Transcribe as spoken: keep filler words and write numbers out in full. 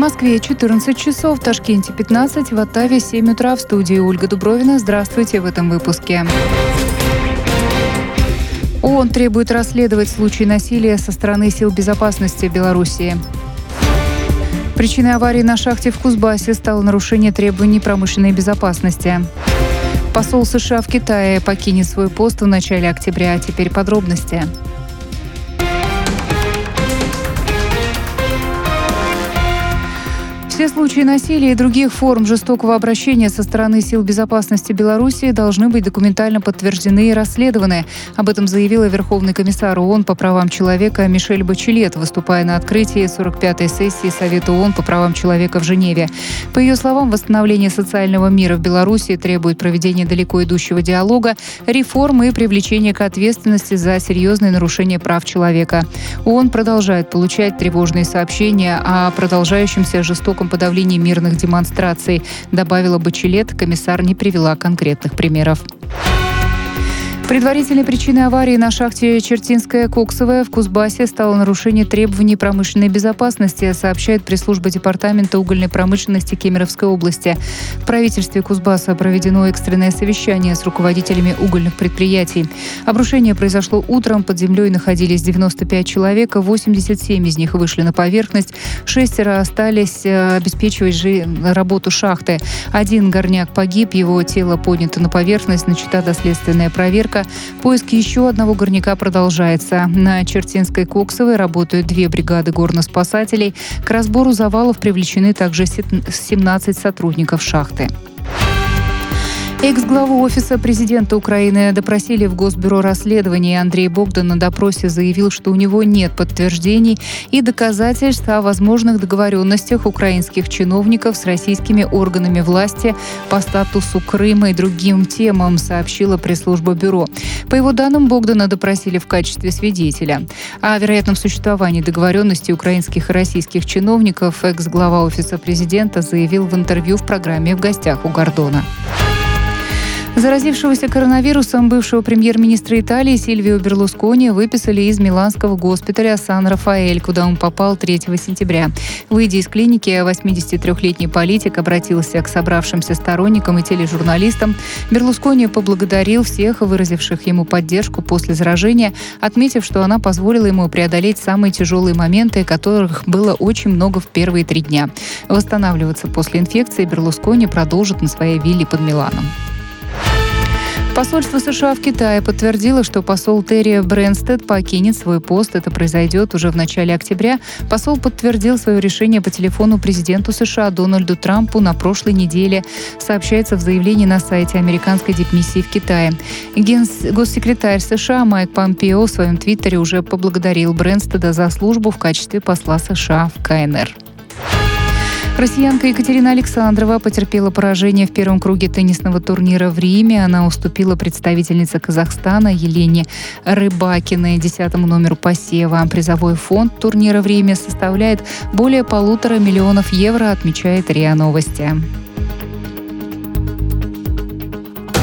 Москве четырнадцать часов, в Ташкенте пятнадцать, в Оттаве семь утра. В студии Ольга Дубровина. Здравствуйте в этом выпуске. ООН требует расследовать случай насилия со стороны сил безопасности Белоруссии. Причиной аварии на шахте в Кузбассе стало нарушение требований промышленной безопасности. Посол США в Китае покинет свой пост в начале октября. Теперь подробности. Все случаи насилия и других форм жестокого обращения со стороны сил безопасности Беларуси должны быть документально подтверждены и расследованы. Об этом заявила Верховный комиссар ООН по правам человека Мишель Бачелет, выступая на открытии сорок пятой сессии Совета ООН по правам человека в Женеве. По ее словам, восстановление социального мира в Беларуси требует проведения далеко идущего диалога, реформы и привлечения к ответственности за серьезные нарушения прав человека. ООН продолжает получать тревожные сообщения о продолжающемся жестоком подавлении мирных демонстраций, добавила Бачелет. Комиссар не привела конкретных примеров. Предварительной причиной аварии на шахте Чертинская-Коксовая в Кузбассе стало нарушение требований промышленной безопасности, сообщает пресс-служба Департамента угольной промышленности Кемеровской области. В правительстве Кузбасса проведено экстренное совещание с руководителями угольных предприятий. Обрушение произошло утром, под землей находились девяносто пять человек, восемьдесят семь из них вышли на поверхность, шестеро остались обеспечивать же работу шахты. Один горняк погиб, его тело поднято на поверхность, начата доследственная проверка. Поиск еще одного горняка продолжается. На Чертинской Коксовой работают две бригады горноспасателей. К разбору завалов привлечены также семнадцать сотрудников шахты. Экс-главу Офиса президента Украины допросили в Госбюро расследований. Андрей Богдан на допросе заявил, что у него нет подтверждений и доказательств о возможных договоренностях украинских чиновников с российскими органами власти по статусу Крыма и другим темам, сообщила пресс-служба бюро. По его данным, Богдана допросили в качестве свидетеля. О вероятном существовании договоренностей украинских и российских чиновников экс-глава Офиса президента заявил в интервью в программе «В гостях у Гордона». Заразившегося коронавирусом бывшего премьер-министра Италии Сильвио Берлускони выписали из миланского госпиталя Сан-Рафаэль, куда он попал третьего сентября. Выйдя из клиники, восьмидесятитрёхлетний политик обратился к собравшимся сторонникам и тележурналистам. Берлускони поблагодарил всех, выразивших ему поддержку после заражения, отметив, что она позволила ему преодолеть самые тяжелые моменты, которых было очень много в первые три дня. Восстанавливаться после инфекции Берлускони продолжит на своей вилле под Миланом. Посольство США в Китае подтвердило, что посол Терри Брэнстед покинет свой пост. Это произойдет уже в начале октября. Посол подтвердил свое решение по телефону президенту США Дональду Трампу на прошлой неделе, сообщается в заявлении на сайте американской дипмиссии в Китае. Генс- госсекретарь США Майк Помпео в своем твиттере уже поблагодарил Брэнстеда за службу в качестве посла США в КНР. Россиянка Екатерина Александрова потерпела поражение в первом круге теннисного турнира в Риме. Она уступила представительнице Казахстана Елене Рыбакиной, десятому номеру посева. Призовой фонд турнира в Риме составляет более полутора миллионов евро, отмечает РИА Новости.